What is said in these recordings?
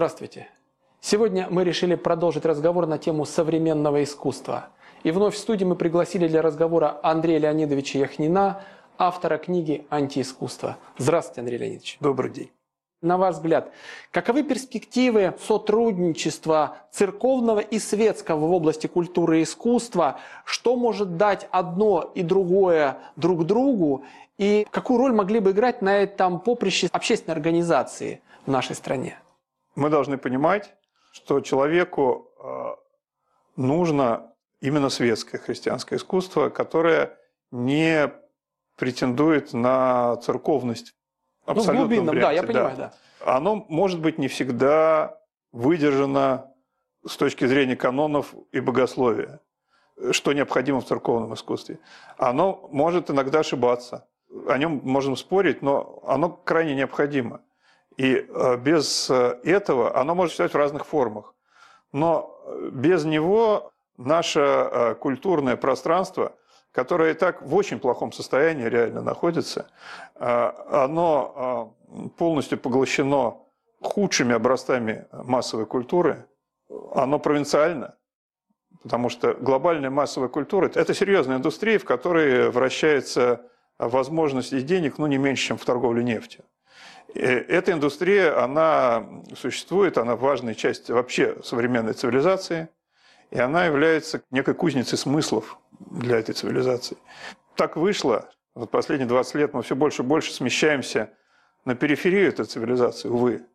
Здравствуйте. Сегодня мы решили продолжить разговор на тему современного искусства. И вновь в студии мы пригласили для разговора Андрея Леонидовича Яхнина, автора книги «Антиискусство». Здравствуйте, Андрей Леонидович. Добрый день. На ваш взгляд, каковы перспективы сотрудничества церковного и светского в области культуры и искусства? Что может дать одно и другое друг другу? И какую роль могли бы играть на этом поприще общественной организации в нашей стране? Мы должны понимать, что человеку нужно именно светское христианское искусство, которое не претендует на церковность. В глубинном, да, я понимаю, да. Оно может быть не всегда выдержано с точки зрения канонов и богословия, что необходимо в церковном искусстве. Оно может иногда ошибаться, о нем можем спорить, но оно крайне необходимо. И без этого оно может существовать в разных формах. Но без него наше культурное пространство, которое и так в очень плохом состоянии реально находится, оно полностью поглощено худшими образцами массовой культуры, оно провинциально, потому что глобальная массовая культура – это серьезная индустрия, в которой вращается возможность и денег не меньше, чем в торговле нефтью. Эта индустрия, она существует, она важная часть вообще современной цивилизации, и она является некой кузницей смыслов для этой цивилизации. Так вышло, за последние 20 лет мы все больше и больше смещаемся на периферию этой цивилизации, увы.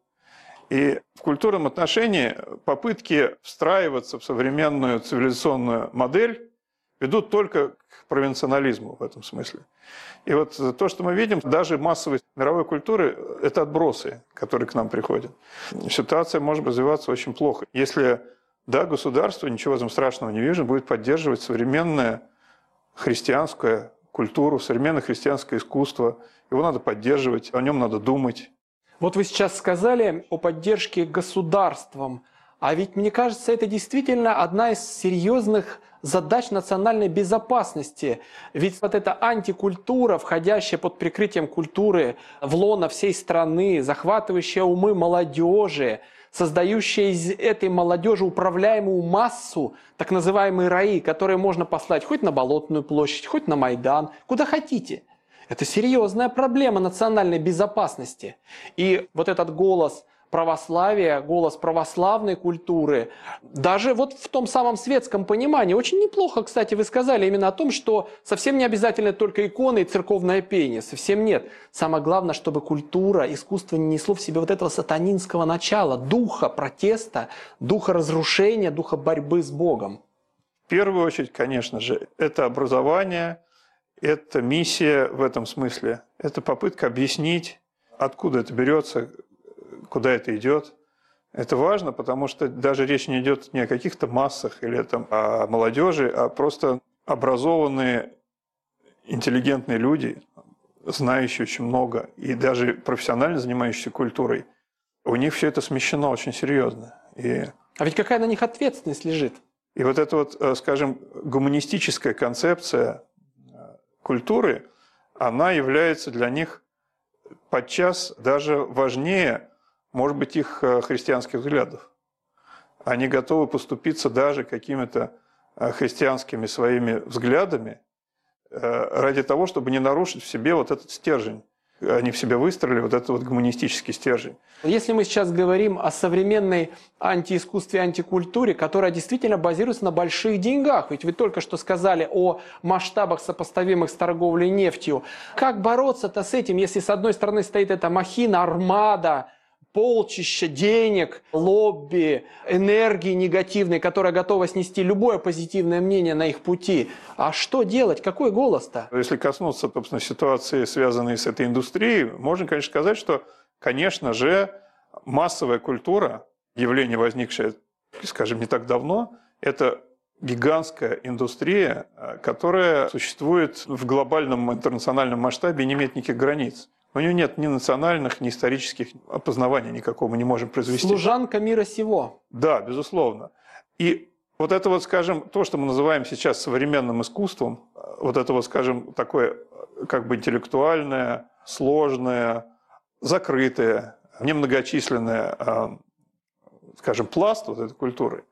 И в культурном отношении попытки встраиваться в современную цивилизационную модель ведут только к провинционализму в этом смысле. И вот то, что мы видим, даже массовой мировой культуры, это отбросы, которые к нам приходят. Ситуация может развиваться очень плохо. Если, да, государство, ничего в этом страшного не вижу, будет поддерживать современную христианскую культуру, современное христианское искусство, его надо поддерживать, о нем надо думать. Вот вы сейчас сказали о поддержке государством, а ведь, мне кажется, это действительно одна из серьезных задач национальной безопасности. Ведь вот эта антикультура, входящая под прикрытием культуры в лоно всей страны, захватывающая умы молодежи, создающая из этой молодежи управляемую массу, так называемые раи, которые можно послать хоть на Болотную площадь, хоть на Майдан, куда хотите. Это серьезная проблема национальной безопасности. И вот этот голос православия, голос православной культуры, даже вот в том самом светском понимании, очень неплохо, кстати, вы сказали именно о том, что совсем не обязательно только иконы и церковное пение, совсем нет. Самое главное, чтобы культура, искусство не несло в себе вот этого сатанинского начала, духа протеста, духа разрушения, духа борьбы с Богом. В первую очередь, конечно же, это образование, это миссия в этом смысле, это попытка объяснить, откуда это берется, куда это идет. Это важно, потому что даже речь не идет не о каких-то массах или о молодежи, а просто образованные, интеллигентные люди, знающие очень много, и даже профессионально занимающиеся культурой, у них все это смещено очень серьезно. А ведь какая на них ответственность лежит? И вот эта вот, скажем, гуманистическая концепция культуры, она является для них подчас даже важнее, может быть, их христианских взглядов. Они готовы поступиться даже какими-то христианскими своими взглядами ради того, чтобы не нарушить в себе вот этот стержень. Они в себе выстроили вот этот вот гуманистический стержень. Если мы сейчас говорим о современной антиискусстве, антикультуре, которая действительно базируется на больших деньгах, ведь вы только что сказали о масштабах, сопоставимых с торговлей нефтью. Как бороться-то с этим, если с одной стороны стоит эта махина, армада, полчища денег, лобби, энергии негативной, которая готова снести любое позитивное мнение на их пути. А что делать? Какой голос-то? Если коснуться, собственно, ситуации, связанной с этой индустрией, можно, конечно, сказать, что, конечно же, массовая культура, явление, возникшее, скажем, не так давно, это гигантская индустрия, которая существует в глобальном интернациональном масштабе и не имеет никаких границ. У нее нет ни национальных, ни исторических опознаваний никакого мы не можем произвести. Служанка мира сего. Да, безусловно. И вот это вот, скажем, то, что мы называем сейчас современным искусством, вот это вот, скажем, такое как бы интеллектуальное, сложное, закрытое, немногочисленное скажем, пласт вот этой культуры,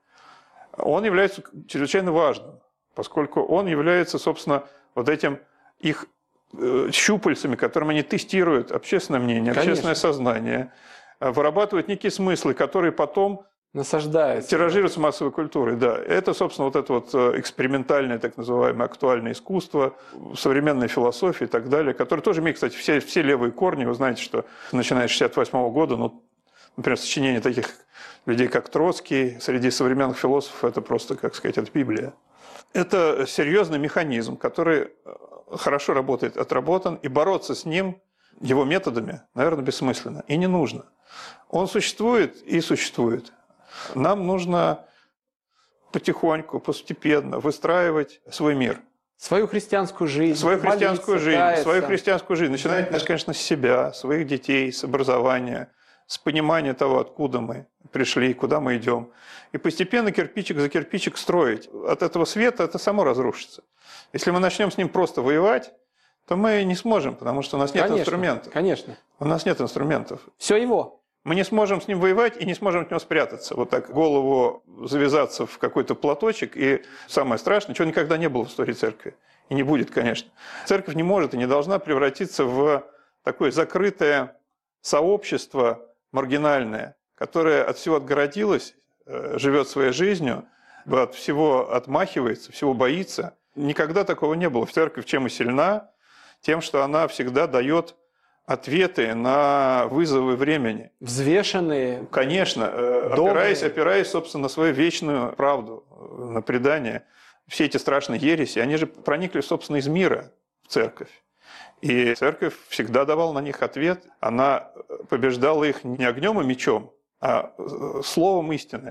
он является чрезвычайно важным, поскольку он является, собственно, вот этим их щупальцами, которым они тестируют общественное мнение, общественное сознание, вырабатывают некие смыслы, которые потом насаждаются. Тиражируется массовой культурой, да. Это, собственно, вот это вот экспериментальное, так называемое, актуальное искусство, современная философия и так далее, которое тоже имеет, кстати, все левые корни. Вы знаете, что начиная с 1968 года, ну, например, сочинение таких людей, как Троцкий, среди современных философов, это просто, как сказать, это Библия. Это серьезный механизм, который хорошо работает, отработан, и бороться с ним, его методами, наверное, бессмысленно и не нужно. Он существует и существует. Нам нужно потихоньку, постепенно выстраивать свой мир. Свою христианскую жизнь. Свою христианскую жизнь. Каяться. Свою христианскую жизнь. Начинать, конечно, с себя, своих детей, с образования, с понимания того, откуда мы пришли, куда мы идем. И постепенно кирпичик за кирпичик строить. От этого света это само разрушится. Если мы начнем с ним просто воевать, то мы не сможем, потому что у нас нет инструментов. Конечно. У нас нет инструментов. Все его. Мы не сможем с ним воевать и не сможем от него спрятаться. Вот так голову завязаться в какой-то платочек. И самое страшное, чего никогда не было в истории церкви. И не будет, конечно. Церковь не может и не должна превратиться в такое закрытое сообщество маргинальное, которое от всего отгородилось, живет своей жизнью, от всего отмахивается, всего боится. Никогда такого не было. В церковь чем и сильна? Тем, что она всегда дает ответы на вызовы времени. Взвешенные. Конечно, опираясь, собственно, на свою вечную правду, на предание. Все эти страшные ереси, они же проникли, собственно, из мира в церковь. И церковь всегда давала на них ответ. Она побеждала их не огнем и мечом, а словом истины.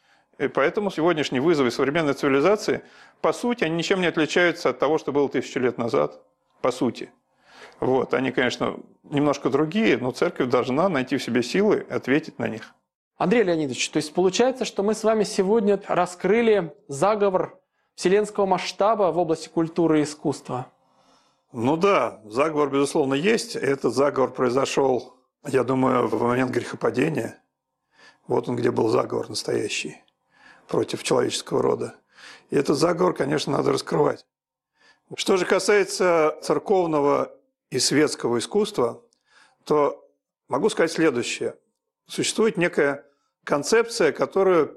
И поэтому сегодняшние вызовы современной цивилизации, по сути, они ничем не отличаются от того, что было 1000 лет назад. По сути. Вот. Они, конечно, немножко другие, но церковь должна найти в себе силы ответить на них. Андрей Леонидович, то есть получается, что мы с вами сегодня раскрыли заговор вселенского масштаба в области культуры и искусства. Ну да, заговор, безусловно, есть. Этот заговор произошел, я думаю, в момент грехопадения. Вот он, где был заговор настоящий против человеческого рода. И этот заговор, конечно, надо раскрывать. Что же касается церковного и светского искусства, то могу сказать следующее. Существует некая концепция, которую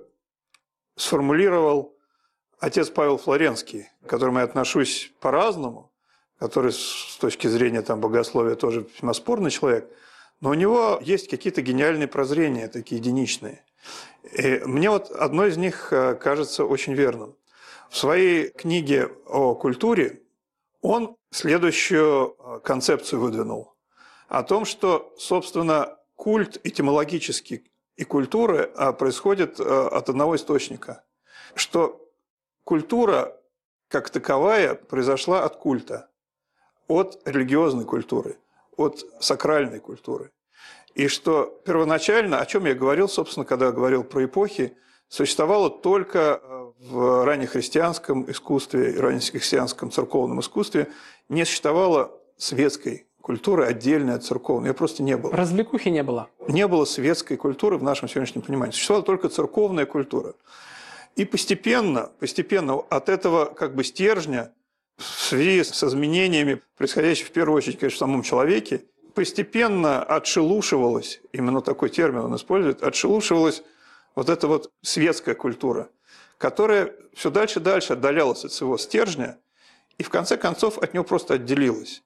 сформулировал отец Павел Флоренский, к которому я отношусь по-разному, который с точки зрения богословия тоже весьма спорный человек, но у него есть какие-то гениальные прозрения, такие единичные. И мне вот одно из них кажется очень верным. В своей книге о культуре он следующую концепцию выдвинул. О том, что, собственно, культ этимологически и культура происходит от одного источника. Что культура, как таковая, произошла от культа, от религиозной культуры, от сакральной культуры. И что первоначально, о чем я говорил, собственно, когда говорил про эпохи, существовало только в раннехристианском искусстве и раннехристианском церковном искусстве, не существовало светской культуры отдельной от церковной. Ее просто не было. Развлекухи не было. Не было светской культуры в нашем сегодняшнем понимании. Существовала только церковная культура. И постепенно от этого стержня, в связи с изменениями, происходящими в первую очередь, конечно, в самом человеке, постепенно отшелушивалась, именно такой термин он использует, отшелушивалась вот эта вот светская культура, которая все дальше и дальше отдалялась от своего стержня и в конце концов от него просто отделилась.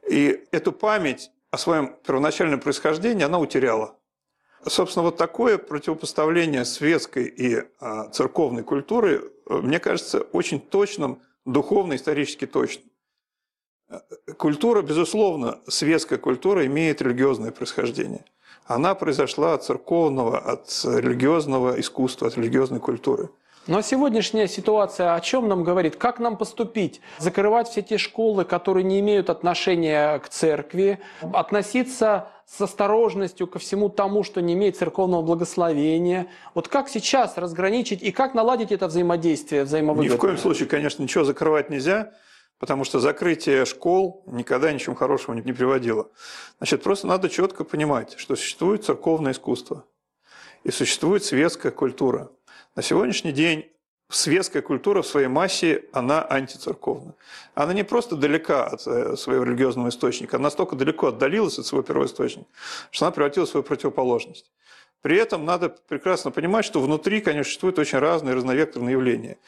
И эту память о своем первоначальном происхождении она утеряла. Собственно, вот такое противопоставление светской и церковной культуры, мне кажется, очень точным, духовно, исторически точным. Культура, безусловно, светская культура имеет религиозное происхождение. Она произошла от церковного, от религиозного искусства, от религиозной культуры. Но сегодняшняя ситуация о чем нам говорит? Как нам поступить? Закрывать все те школы, которые не имеют отношения к церкви, относиться с осторожностью ко всему тому, что не имеет церковного благословения. Вот как сейчас разграничить и как наладить это взаимодействие, взаимовыгодное? Ни в коем случае, конечно, ничего закрывать нельзя, потому что закрытие школ никогда ничего хорошего не приводило. Значит, просто надо четко понимать, что существует церковное искусство. и существует светская культура. На сегодняшний день светская культура в своей массе, она антицерковна. Она не просто далека от своего религиозного источника, она настолько далеко отдалилась от своего первоисточника, что она превратилась в свою противоположность. При этом надо прекрасно понимать, что внутри, конечно, существуют очень разные разновекторные явления.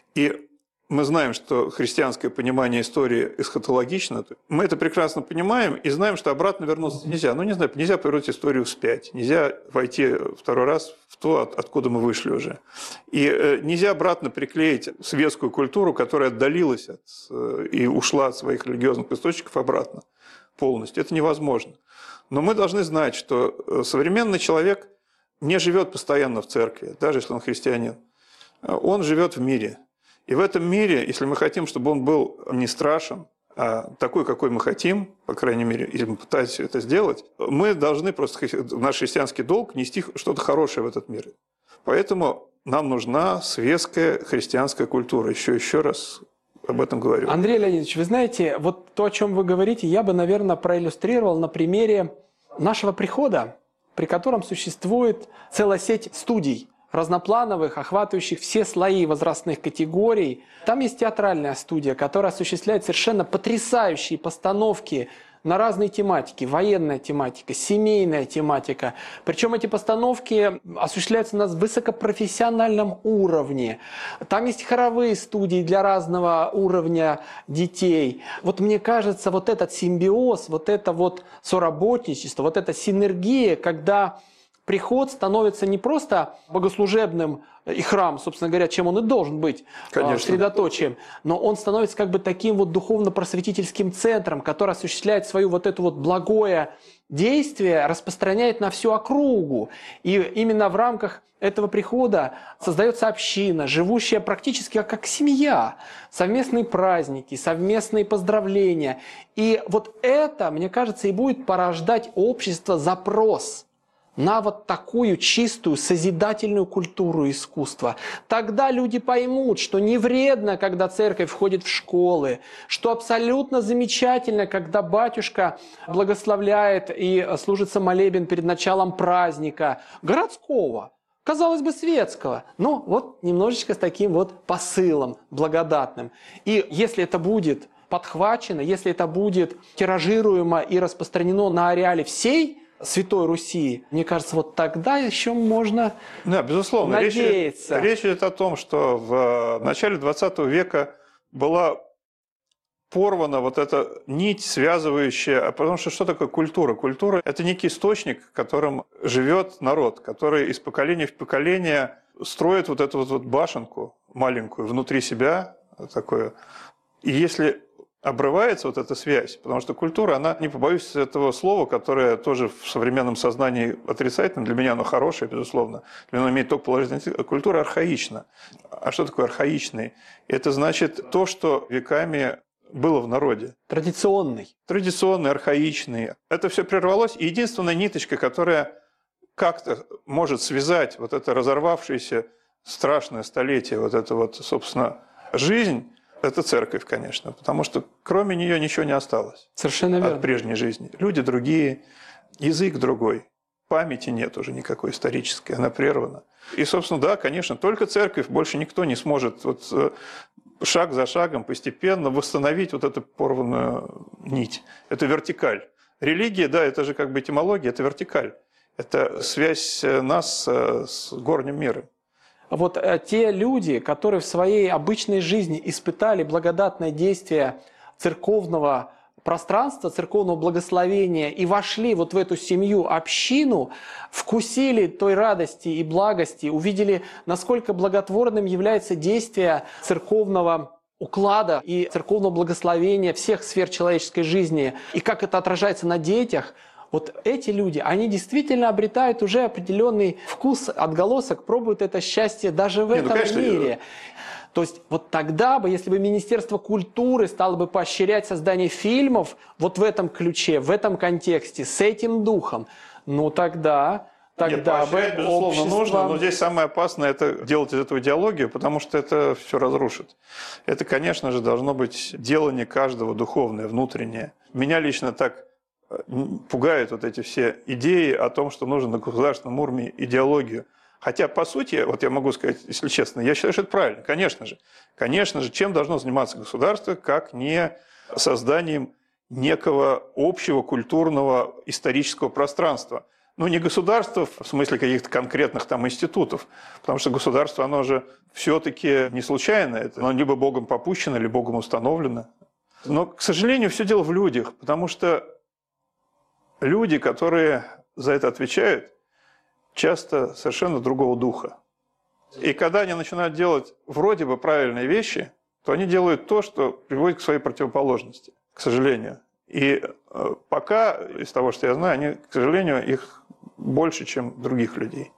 И мы знаем, что христианское понимание истории эсхатологично. Мы это прекрасно понимаем и знаем, что обратно вернуться нельзя. Ну, не знаю, нельзя повернуть историю вспять. Нельзя войти второй раз в то, откуда мы вышли уже. И нельзя обратно приклеить светскую культуру, которая отдалилась и ушла от своих религиозных источников обратно полностью. Это невозможно. Но мы должны знать, что современный человек не живет постоянно в церкви, даже если он христианин. Он живет в мире. И в этом мире, если мы хотим, чтобы он был не страшен, а такой, какой мы хотим, по крайней мере, если мы пытаемся это сделать, мы должны просто, наш христианский долг, нести что-то хорошее в этот мир. Поэтому нам нужна светская христианская культура. Еще раз об этом говорю. Андрей Леонидович, вы знаете, вот то, о чем вы говорите, я бы, наверное, проиллюстрировал на примере нашего прихода, при котором существует целая сеть студий, разноплановых, охватывающих все слои возрастных категорий. Там есть театральная студия, которая осуществляет совершенно потрясающие постановки на разные тематики. Военная тематика, семейная тематика. Причем эти постановки осуществляются на высокопрофессиональном уровне. Там есть хоровые студии для разного уровня детей. Вот мне кажется, вот этот симбиоз, вот это вот соработничество, вот эта синергия, когда приход становится не просто богослужебным и храм, собственно говоря, чем он и должен быть, средоточием, но он становится как бы таким вот духовно-просветительским центром, который осуществляет свое вот это вот благое действие, распространяет на всю округу. И именно в рамках этого прихода создается община, живущая практически как семья, совместные праздники, совместные поздравления. И вот это, мне кажется, и будет порождать общество запрос на вот такую чистую, созидательную культуру искусства. Тогда люди поймут, что не вредно, когда церковь входит в школы, что абсолютно замечательно, когда батюшка благословляет и служится молебен перед началом праздника городского, казалось бы, светского, но вот немножечко с таким вот посылом благодатным. И если это будет подхвачено, если это будет тиражируемо и распространено на ареале всей Святой Руси, мне кажется, вот тогда еще можно безусловно, надеяться. Речь идет о том, что в начале 20 века была порвана вот эта нить, связывающая... Потому что такое культура? Культура – это некий источник, которым живет народ, который из поколения в поколение строит вот эту вот башенку маленькую внутри себя. Такое. И если обрывается вот эта связь, потому что культура, она, не побоюсь этого слова, которое тоже в современном сознании отрицательно, для меня оно хорошее, безусловно, для меня оно имеет только положительный, культура архаична. А что такое архаичный? Это значит то, что веками было в народе. Традиционный. Традиционный, архаичный. Это все прервалось, и единственная ниточка, которая как-то может связать вот это разорвавшееся страшное столетие, вот это вот, собственно, жизнь, это церковь, конечно, потому что кроме нее ничего не осталось. Совершенно верно. От прежней жизни. Люди другие, язык другой, памяти нет уже никакой исторической, она прервана. И, собственно, да, конечно, только церковь, больше никто не сможет вот шаг за шагом постепенно восстановить вот эту порванную нить. Это вертикаль. Религия, да, это же как бы этимология, это вертикаль. Это связь нас с горним миром. Вот те люди, которые в своей обычной жизни испытали благодатное действие церковного пространства, церковного благословения и вошли вот в эту семью, общину, вкусили той радости и благости, увидели, насколько благотворным является действие церковного уклада и церковного благословения всех сфер человеческой жизни, и как это отражается на детях. Вот эти люди, они действительно обретают уже определенный вкус, отголосок, пробуют это счастье даже в этом мире. То есть вот тогда бы, если бы Министерство культуры стало бы поощрять создание фильмов вот в этом ключе, в этом контексте, с этим духом, ну тогда бы безусловно, общество... нужно, но здесь самое опасное – это делать из этого идеологию, потому что это все разрушит. Это, конечно же, должно быть делание каждого духовное, внутреннее. Меня лично так пугают вот эти все идеи о том, что нужно на государственном уровне идеологию. Хотя, по сути, вот я могу сказать, если честно, я считаю, что это правильно, конечно же. Конечно же, чем должно заниматься государство, как не созданием некого общего культурного исторического пространства. Ну, не государство в смысле каких-то конкретных там институтов, потому что государство, оно же все-таки не случайно, это оно либо Богом попущено, либо Богом установлено. Но, к сожалению, все дело в людях, потому что люди, которые за это отвечают, часто совершенно другого духа. И когда они начинают делать вроде бы правильные вещи, то они делают то, что приводит к своей противоположности, к сожалению. И пока, из того, что я знаю, они, к сожалению, их больше, чем других людей.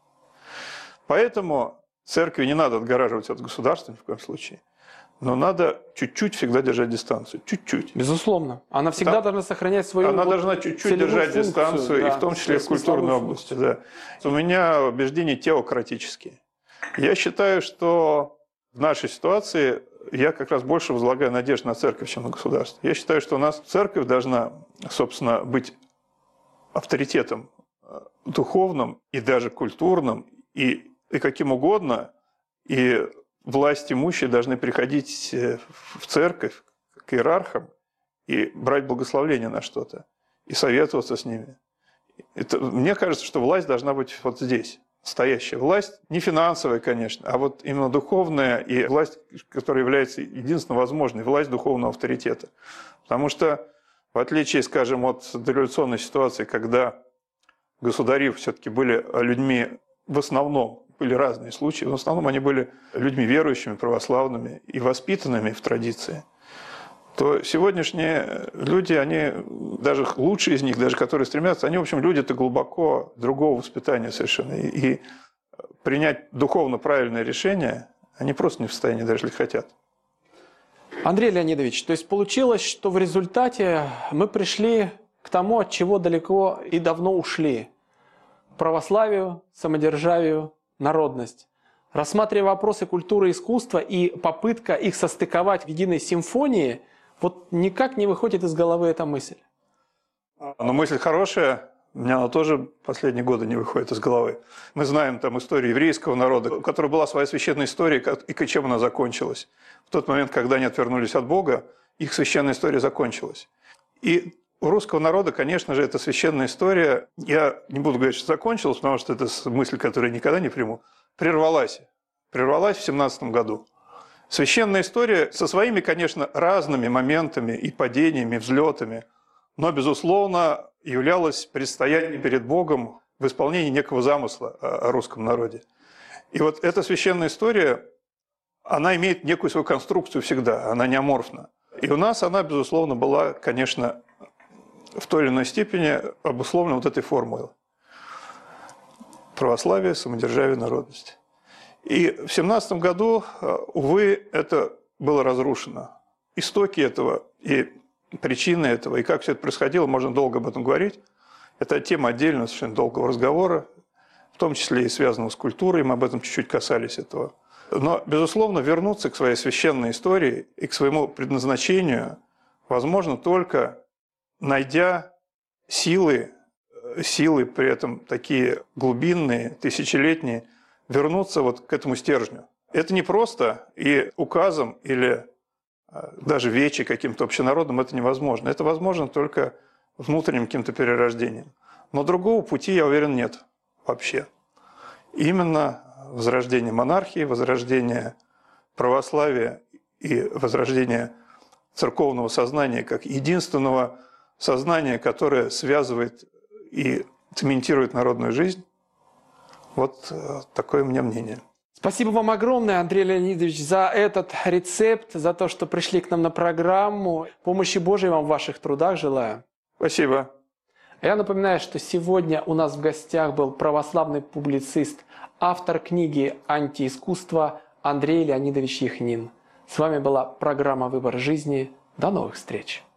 Поэтому церкви не надо отгораживать от государства ни в коем случае. Но надо чуть-чуть всегда держать дистанцию. Чуть-чуть. Безусловно. Она всегда должна сохранять свою Она должна чуть-чуть держать дистанцию, да, и в том числе в культурной области. Да. У меня убеждения теократические. Я считаю, что в нашей ситуации я как раз больше возлагаю надежду на церковь, чем на государство. Я считаю, что у нас церковь должна, собственно, быть авторитетом духовным и даже культурным, и каким угодно, и власть имущие должны приходить в церковь к иерархам и брать благословение на что-то, и советоваться с ними. Мне кажется, что власть должна быть вот здесь. Настоящая власть, не финансовая, конечно, а вот именно духовная и власть, которая является единственно возможной, власть духовного авторитета. Потому что, в отличие, скажем, от дореволюционной ситуации, когда государи все-таки были людьми, в основном, были разные случаи, но в основном они были людьми верующими, православными и воспитанными в традиции, то сегодняшние люди, они, даже лучшие из них, даже которые стремятся, они, в общем, люди-то глубоко другого воспитания совершенно. И принять духовно правильное решение они просто не в состоянии, даже если хотят. Андрей Леонидович, то есть получилось, что в результате мы пришли к тому, от чего далеко и давно ушли. К православию, самодержавию, народность. Рассматривая вопросы культуры и искусства и попытка их состыковать в единой симфонии, вот никак не выходит из головы эта мысль. Но мысль хорошая, у меня она тоже последние годы не выходит из головы. Мы знаем там историю еврейского народа, у которой была своя священная история, и чем она закончилась. В тот момент, когда они отвернулись от Бога, их священная история закончилась. И у русского народа, конечно же, эта священная история, я не буду говорить, что закончилась, потому что это мысль, которую я никогда не приму, прервалась. Прервалась в 17 году. Священная история со своими, конечно, разными моментами и падениями, взлетами, но, безусловно, являлась предстоянием перед Богом в исполнении некого замысла о русском народе. И вот эта священная история, она имеет некую свою конструкцию всегда, она не аморфна. И у нас она, безусловно, была, конечно, в той или иной степени обусловлена вот этой формулой. Православие, самодержавие, народность. И в 17 году, увы, это было разрушено. Истоки этого и причины этого, и как все это происходило, можно долго об этом говорить. Это тема отдельного, совершенно долгого разговора, в том числе и связанного с культурой, мы об этом чуть-чуть касались этого. Но, безусловно, вернуться к своей священной истории и к своему предназначению возможно только найдя силы при этом такие глубинные, тысячелетние, вернуться вот к этому стержню. Это не просто, и указом или даже вечи каким-то общенародным это невозможно. Это возможно только внутренним каким-то перерождением. Но другого пути, я уверен, нет вообще. Именно возрождение монархии, возрождение православия и возрождение церковного сознания как единственного сознания, которое связывает и цементирует народную жизнь. Вот такое у меня мнение. Спасибо вам огромное, Андрей Леонидович, за этот рецепт, за то, что пришли к нам на программу. Помощи Божией вам в ваших трудах желаю. Спасибо. Я напоминаю, что сегодня у нас в гостях был православный публицист, автор книги «Антиискусство» Андрей Леонидович Яхнин. С вами была программа «Выбор жизни». До новых встреч!